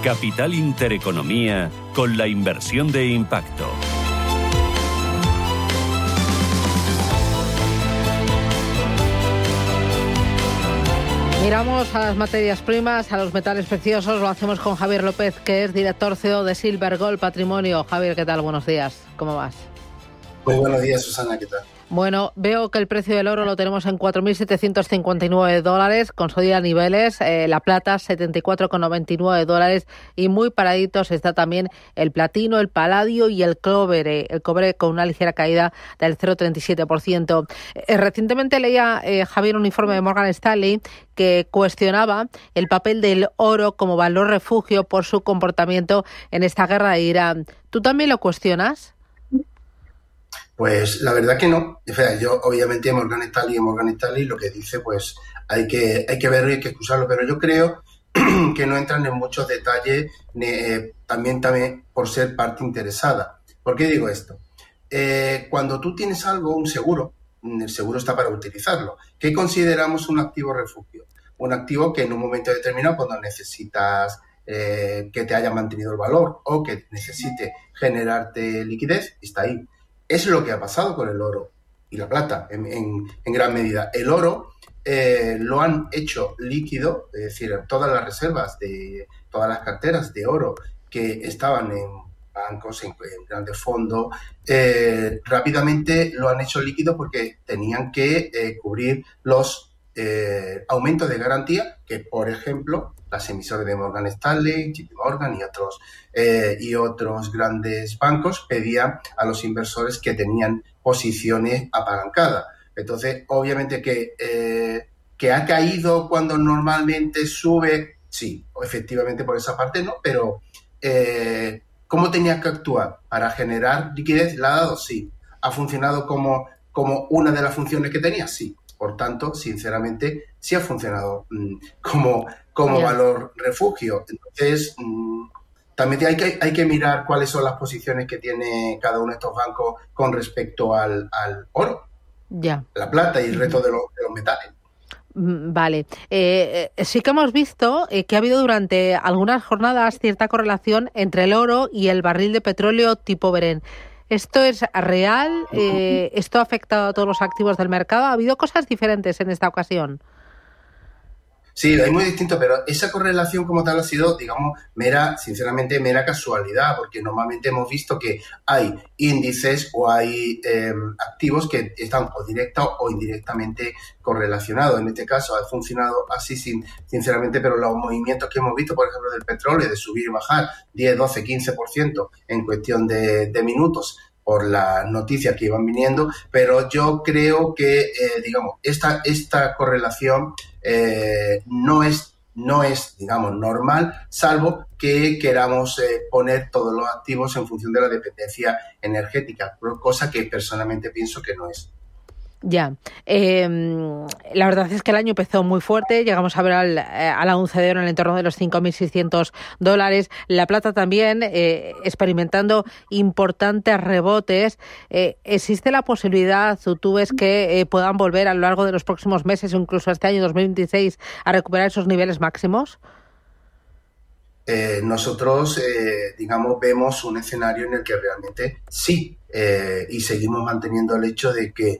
Capital Intereconomía con la inversión de impacto. Miramos a las materias primas, a los metales preciosos. Lo hacemos con Javier López, que es director CEO de Silver Gold Patrimonio. Javier, ¿qué tal? Buenos días. ¿Cómo vas? Muy buenos días, Susana. ¿Qué tal? Bueno, veo que el precio del oro lo tenemos en $4.759, consolida niveles, la plata $74,99 y muy paraditos está también el platino, el paladio y el cobre con una ligera caída del 0,37%. Recientemente leía, Javier, un informe de Morgan Stanley que cuestionaba el papel del oro como valor refugio por su comportamiento en esta guerra de Irán. ¿Tú también lo cuestionas? Pues la verdad que no. O sea, yo obviamente Morgan Stanley lo que dice, pues hay que verlo y hay que excusarlo, pero yo creo que no entran en muchos detalles, también por ser parte interesada. ¿Por qué digo esto? Cuando tú tienes algo, un seguro, el seguro está para utilizarlo. ¿Qué consideramos un activo refugio? Un activo que en un momento determinado, cuando necesitas que te haya mantenido el valor o que necesite generarte liquidez, está ahí. Es lo que ha pasado con el oro y la plata en gran medida. El oro lo han hecho líquido, es decir, todas las reservas de todas las carteras de oro que estaban en bancos, en grandes fondos, rápidamente lo han hecho líquido porque tenían que cubrir los aumentos de garantía que, por ejemplo, las emisoras de Morgan Stanley, JP Morgan y otros grandes bancos pedían a los inversores que tenían posiciones apalancadas. Entonces, obviamente que ha caído cuando normalmente sube, sí, efectivamente por esa parte no, pero ¿cómo tenías que actuar para generar liquidez? ¿La ha dado? Sí. ¿Ha funcionado como una de las funciones que tenía? Sí. Por tanto, sinceramente, sí ha funcionado como valor refugio. Entonces, también hay que mirar cuáles son las posiciones que tiene cada uno de estos bancos con respecto al oro, la plata y el resto de los metales. Vale. Sí que hemos visto que ha habido durante algunas jornadas cierta correlación entre el oro y el barril de petróleo tipo Brent. ¿Esto es real? ¿Esto ha afectado a todos los activos del mercado? ¿Ha habido cosas diferentes en esta ocasión? Sí, es muy distinto, pero esa correlación como tal ha sido, digamos, mera casualidad, porque normalmente hemos visto que hay índices o hay activos que están o directa o indirectamente correlacionados. En este caso ha funcionado así, sinceramente, pero los movimientos que hemos visto, por ejemplo, del petróleo, de subir y bajar 10, 12, 15% en cuestión de minutos, por las noticias que iban viniendo, pero yo creo que, digamos, esta correlación no es, digamos, normal, salvo que queramos poner todos los activos en función de la dependencia energética, cosa que personalmente pienso que no es. Ya. La verdad es que el año empezó muy fuerte. Llegamos a ver a la once de oro en el entorno de los $5.600. La plata también experimentando importantes rebotes. ¿Existe la posibilidad, tú ves, que puedan volver a lo largo de los próximos meses o incluso este año 2026 a recuperar esos niveles máximos? Nosotros, digamos, vemos un escenario en el que realmente sí, y seguimos manteniendo el hecho de que,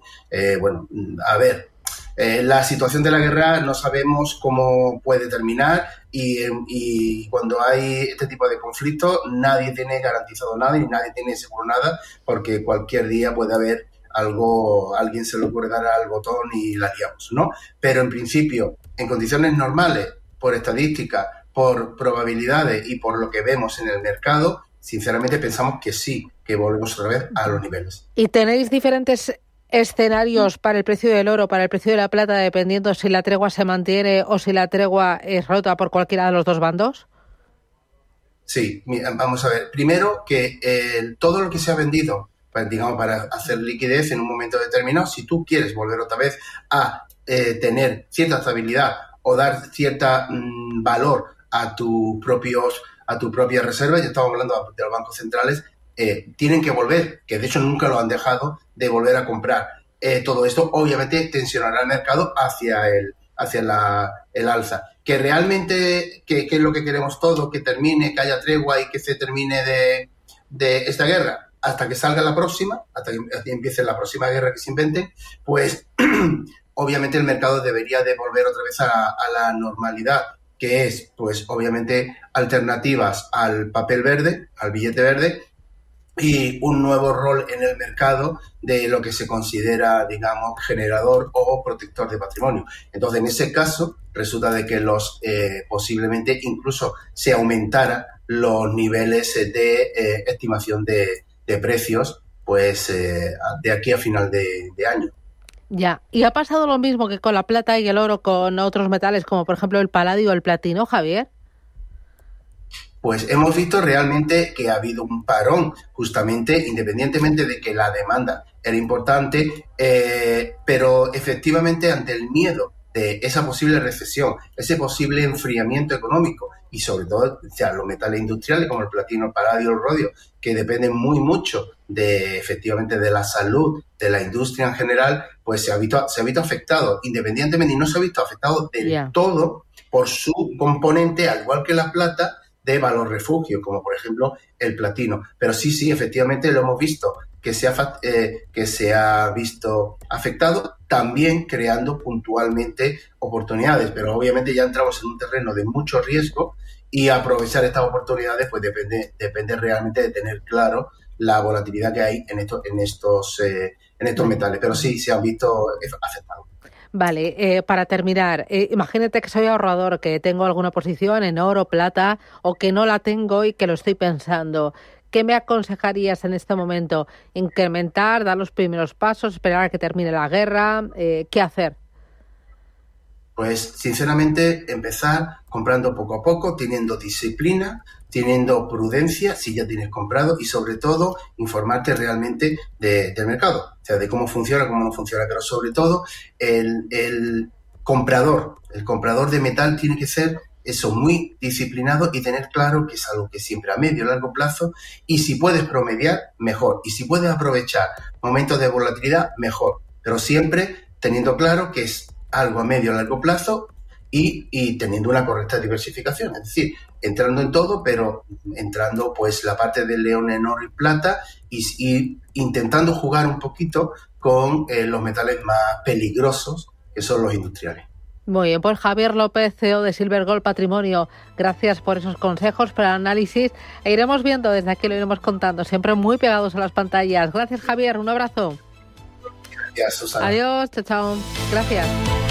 la situación de la guerra no sabemos cómo puede terminar y cuando hay este tipo de conflictos nadie tiene garantizado nada y nadie tiene seguro nada, porque cualquier día puede haber algo, alguien se le ocurre dar al botón y la liamos, ¿no? Pero en principio, en condiciones normales, por estadística, por probabilidades y por lo que vemos en el mercado, sinceramente pensamos que sí, que volvemos otra vez a los niveles. ¿Y tenéis diferentes escenarios para el precio del oro, para el precio de la plata, dependiendo si la tregua se mantiene o si la tregua es rota por cualquiera de los dos bandos? Sí, vamos a ver. Primero, que todo lo que se ha vendido, pues, digamos, para hacer liquidez en un momento determinado, si tú quieres volver otra vez a tener cierta estabilidad o dar cierta valor a tus propias reservas, ya estamos hablando de los bancos centrales, tienen que volver, que de hecho nunca lo han dejado de volver a comprar. Todo esto obviamente tensionará el mercado hacia el alza. Que realmente, que es lo que queremos todos, que termine, que haya tregua y que se termine de esta guerra hasta que salga la próxima, hasta que empiece la próxima guerra que se invente, pues obviamente el mercado debería de volver otra vez a la normalidad, que es, pues obviamente, alternativas al papel verde, al billete verde, y un nuevo rol en el mercado de lo que se considera, digamos, generador o protector de patrimonio. Entonces, en ese caso, resulta de que posiblemente incluso se aumentara los niveles de estimación de precios, pues de aquí a final de año. Ya, ¿y ha pasado lo mismo que con la plata y el oro con otros metales, como por ejemplo el paladio o el platino, Javier? Pues hemos visto realmente que ha habido un parón, justamente, independientemente de que la demanda era importante, pero efectivamente ante el miedo de esa posible recesión, ese posible enfriamiento económico y sobre todo, o sea, los metales industriales como el platino, el paladio, el rodio, que dependen mucho de efectivamente de la salud de la industria en general, pues se ha visto afectado independientemente, y no se ha visto afectado del todo por su componente, al igual que la plata, de valor refugio, como por ejemplo el platino. Pero sí, efectivamente lo hemos visto, que se ha visto afectado, también creando puntualmente oportunidades. Pero obviamente ya entramos en un terreno de mucho riesgo y aprovechar estas oportunidades pues depende realmente de tener claro la volatilidad que hay en estos metales. Pero sí, se han visto afectados. Vale, para terminar, imagínate que soy ahorrador, que tengo alguna posición en oro, plata, o que no la tengo y que lo estoy pensando. ¿Qué me aconsejarías en este momento? ¿Incrementar, dar los primeros pasos, esperar a que termine la guerra? ¿Qué hacer? Pues, sinceramente, empezar comprando poco a poco, teniendo disciplina, teniendo prudencia si ya tienes comprado y, sobre todo, informarte realmente del mercado, o sea, de cómo funciona, cómo no funciona, pero sobre todo el comprador de metal tiene que ser eso, muy disciplinado y tener claro que es algo que siempre a medio y largo plazo, y si puedes promediar, mejor, y si puedes aprovechar momentos de volatilidad, mejor, pero siempre teniendo claro que es algo a medio y largo plazo y teniendo una correcta diversificación, es decir, entrando en todo, pero entrando pues la parte del león en oro y plata y intentando jugar un poquito con los metales más peligrosos, que son los industriales. Muy bien, pues Javier López, CEO de Silver Gold Patrimonio, gracias por esos consejos, por el análisis. E iremos viendo, desde aquí lo iremos contando, siempre muy pegados a las pantallas. Gracias, Javier, un abrazo. Gracias, Susana. Adiós, chao. Gracias.